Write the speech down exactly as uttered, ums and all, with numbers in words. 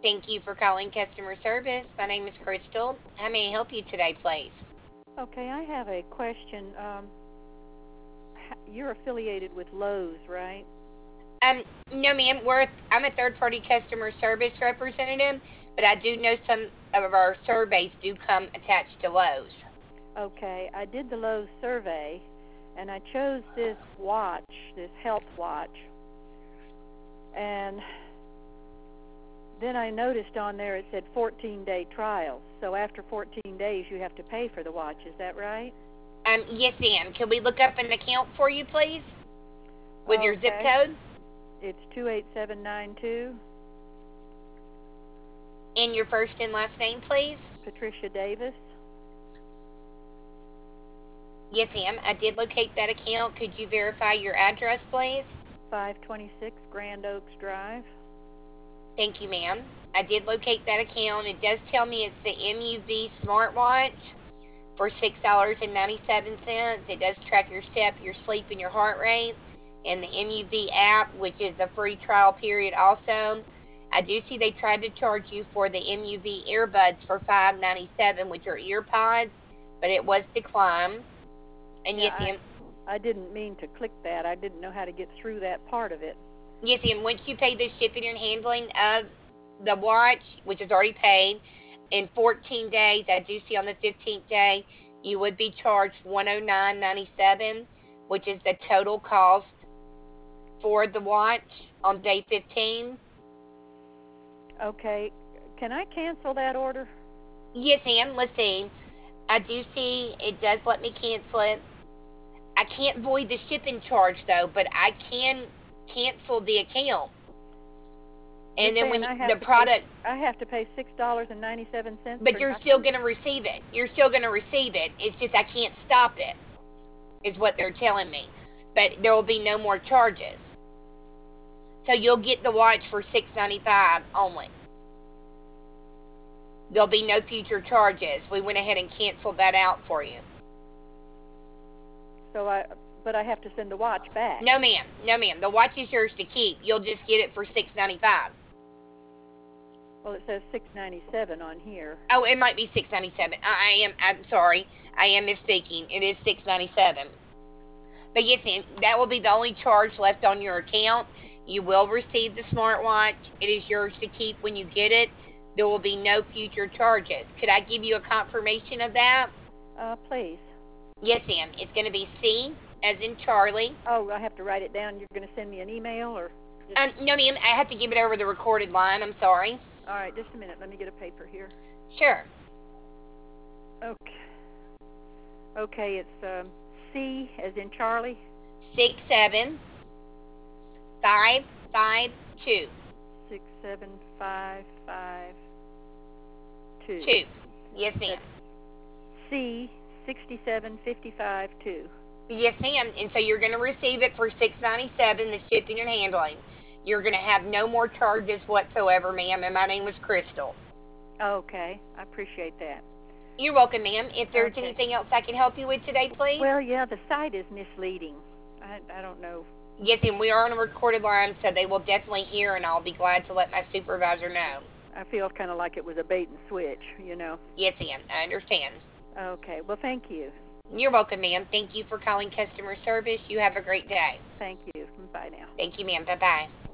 Thank you for calling customer service. My name is Crystal. How may I help you today, please? Okay, I have a question. Um, you're affiliated with Lowe's, right? Um, no, ma'am. We're I'm a third-party customer service representative, but I do know some of our surveys do come attached to Lowe's. Okay, I did the Lowe's survey, and I chose this watch, this health watch, and then I noticed on there it said fourteen-day trial. So after fourteen days, you have to pay for the watch. Is that right? Um, yes, ma'am. Can we look up an account for you, please, with your zip Okay. code It's two eight seven nine two. and your first and last name, please? Patricia Davis. Yes, ma'am. I did locate that account. Could you verify your address, please? five twenty-six Grand Oaks Drive. Thank you, ma'am. I did locate that account. It does tell me it's the M U V smartwatch for six dollars and ninety-seven cents. It does track your step, your sleep, and your heart rate. And the M U V app, which is a free trial period also. I do see they tried to charge you for the M U V earbuds for five ninety-seven, which are ear pods, but it was declined. And Yeah, yes, I ma'am. I didn't mean to click that. I didn't know how to get through that part of it. Yes, ma'am. Once you pay the shipping and handling of the watch, which is already paid, in fourteen days, I do see on the fifteenth day, you would be charged one hundred nine ninety-seven, which is the total cost for the watch on day fifteen. Okay, can I cancel that order? Yes, ma'am. Let's see. I do see it does let me cancel it. I can't void the shipping charge though, but I can cancel the account. You're And then when saying you, I the have to pay product, I have to pay six dollars and ninety seven cents but for you're still nothing? going to receive it. You're still going to receive it. It's just I can't stop it, is what they're telling me. But there will be no more charges. So you'll get the watch for six ninety-five only. There'll be no future charges. We went ahead and canceled that out for you. So I but I have to send the watch back. No, ma'am. No, ma'am. The watch is yours to keep. You'll just get it for six ninety-five. Well, it says six ninety seven on here. Oh, it might be six ninety-seven. I am. I'm sorry. I am misspeaking. It is six ninety-seven. But yes, ma'am, that will be the only charge left on your account. You will receive the smartwatch. It is yours to keep when you get it. There will be no future charges. Could I give you a confirmation of that? Uh, please. Yes, ma'am. It's going to be C as in Charlie. Oh, I have to write it down. You're going to send me an email or? Just... Um, no, ma'am. I have to give it over the recorded line. I'm sorry. All right, just a minute. Let me get a paper here. Sure. Okay. Okay, it's um, C as in Charlie. Six seven five five two. Six seven five five two. Two. Yes, ma'am. C sixty seven fifty five two. Yes, ma'am. And so you're going to receive it for six ninety-seven, the shipping and handling. You're going to have no more charges whatsoever, ma'am. And my name is Crystal. Okay, I appreciate that. You're welcome, ma'am. If there's Okay. anything else I can help you with today, please. Well, yeah, the site is misleading. I I don't know. Yes, and we are on a recorded line, so they will definitely hear, and I'll be glad to let my supervisor know. I feel kind of like it was a bait and switch, you know. Yes, ma'am. I understand. Okay, well, thank you. You're welcome, ma'am. Thank you for calling customer service. You have a great day. Thank you. Bye now. Thank you, ma'am. Bye-bye.